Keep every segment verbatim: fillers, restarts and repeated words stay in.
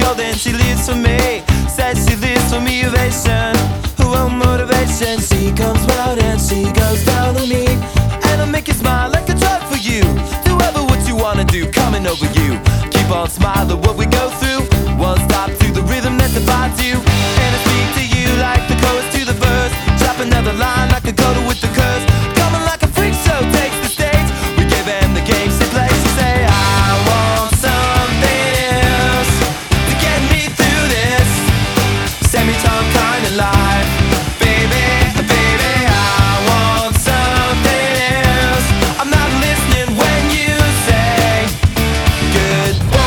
world and she lives for me. Says she lives for motivation, oh motivation. She comes round and she goes down on me, and I'll make you smile like a drug for you. Do ever what you wanna do, coming over you. Keep on smiling what we go through. One stop to the rhythm that divides you, and I speak to you like the chorus to the verse. Drop another line like a coda with the curse. Coming like a freak show takes the stage. We give them the game she plays. She say I want something else to get me through this semi-time kind of life. Baby, baby, I want something else. I'm not listening when you say goodbye.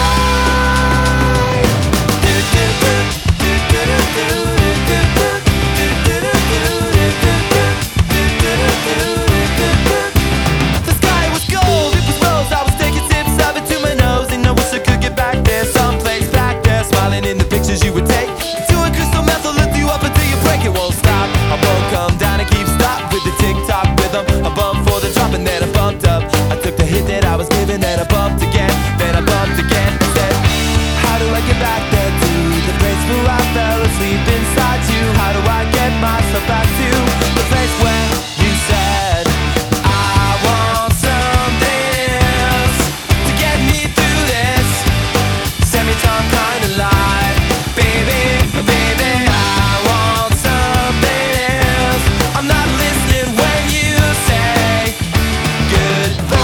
The sky was gold, it was rose. I was taking sips of it to my nose, and I wish I could get back there, someplace back there, smiling in the pictures you would take. Doing crystal meth will lift you up until you break. It won't stop, I won't come down and keep stop with the tick-tock rhythm. I bumped for the drop and then I bumped up. I took the hit that I was given, then I bumped again, then I bumped again. I said, how do I get back there to the place where I fell asleep inside you? How do I get myself back to the place where you said I want something else to get me through this semi-time kind of life? Baby, baby, I want something else. I'm not listening when you say goodbye.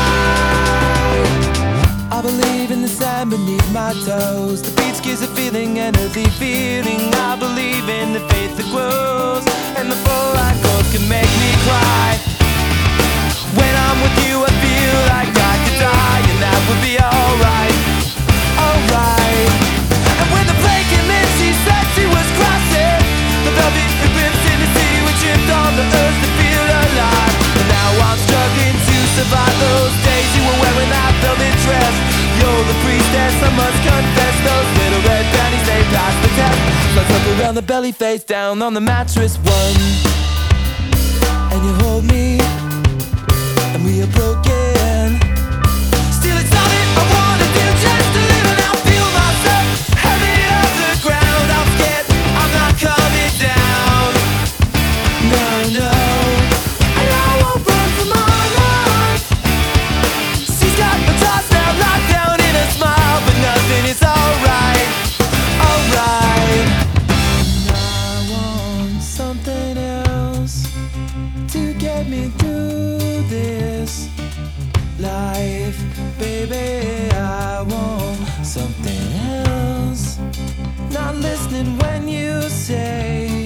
I believe in the sand beneath my toes. The beach gives a feeling, an earthy feeling. I believe in the faith that grows, and the full light chords can make me cry. When I'm with you I feel like I could die, and that would be alright, alright. And when the plane came in she said she was crossing the velvet ribbons in the sea. We tripped on the earth to feel alive, and now I'm struggling to survive those days you were wearing that velvet dress. You're the priestess, I must confess. Those little red panties, they passed the test. Let's look around the belly, face down on the mattress. One, and you hold me, and we are broken. Still it's all that I wanna do, just a little now. Feel myself heavy off the ground. I'm scared I'm not coming down. No, no, and I won't run from my life. She's got my thoughts now locked down in a smile, but nothing is alright, alright. And I want something else to get me through this life. Baby, I want something else. Not listening when you say